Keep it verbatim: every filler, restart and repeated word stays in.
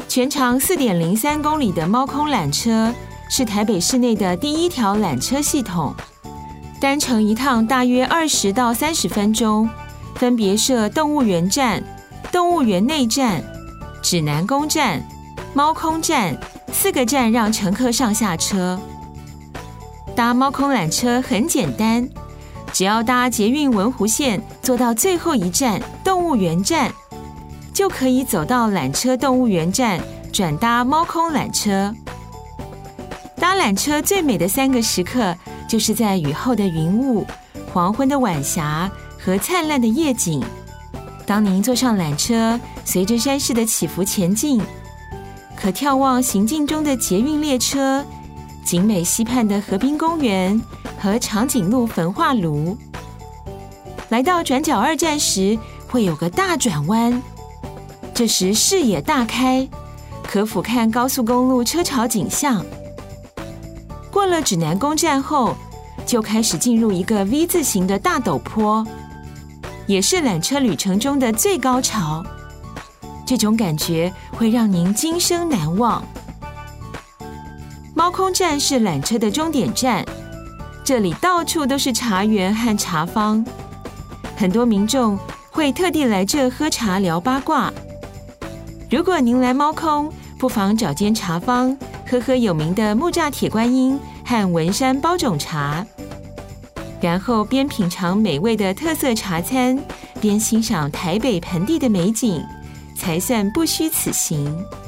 全长 四点零三公里的猫空缆车是台北市内的第一条缆车系统，单程一趟大约二十到三十分钟，分别设动物园站、动物园内站、指南宫站、猫空站四个站，让乘客上下车。搭猫空缆车很简单，只要搭捷运文湖线坐到最后一站动物园站，就可以走到缆车动物园站，转搭猫空缆车。搭缆车最美的三个时刻，就是在雨后的云雾、黄昏的晚霞和灿烂的夜景。当您坐上缆车，随着山势的起伏前进，可眺望行进中的捷运列车、景美溪畔的河滨公园和长颈鹿焚化炉。来到转角二站时，会有个大转弯，这时视野大开，可俯瞰高速公路车潮景象。过了指南宫站后，就开始进入一个 V 字形的大陡坡，也是缆车旅程中的最高潮。这种感觉会让您今生难忘。猫空站是缆车的终点站，这里到处都是茶园和茶坊，很多民众会特地来这喝茶聊八卦。如果您来猫空，不妨找间茶坊喝喝有名的木栅铁观音和文山包种茶，然后边品尝美味的特色茶餐，边欣赏台北盆地的美景，才算不虚此行。